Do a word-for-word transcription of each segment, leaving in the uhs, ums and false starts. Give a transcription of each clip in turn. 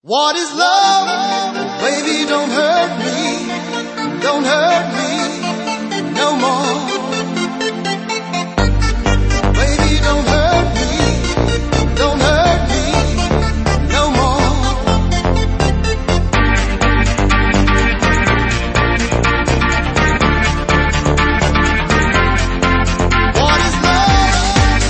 What is love? Baby, don't hurt me, don't hurt me no more. Baby, don't hurt me, don't hurt me no more. What is love?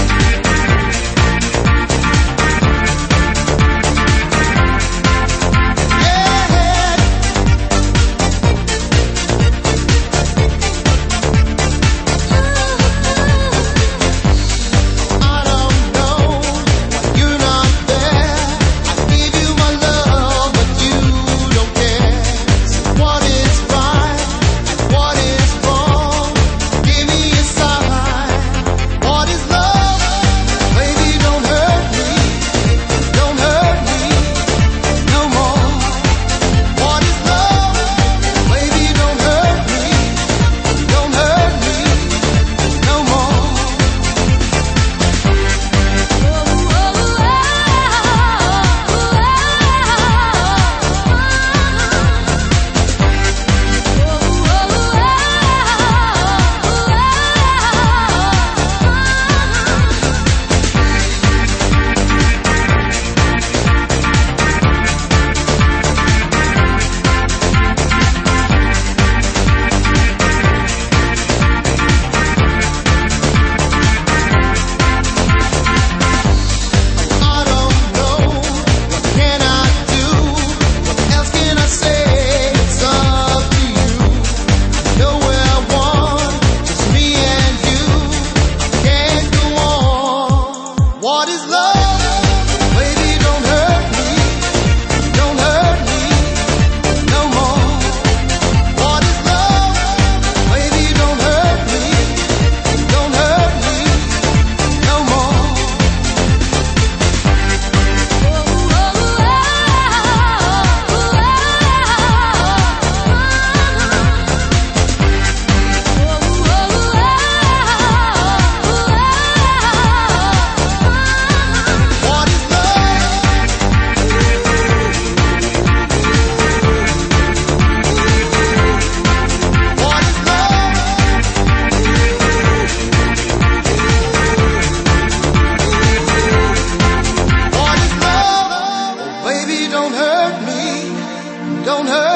What is love? Baby, don't hurt me, don't hurt me no more. What is love? Baby, don't hurt me, don't hurt me no more. Don't hurt me, don't hurt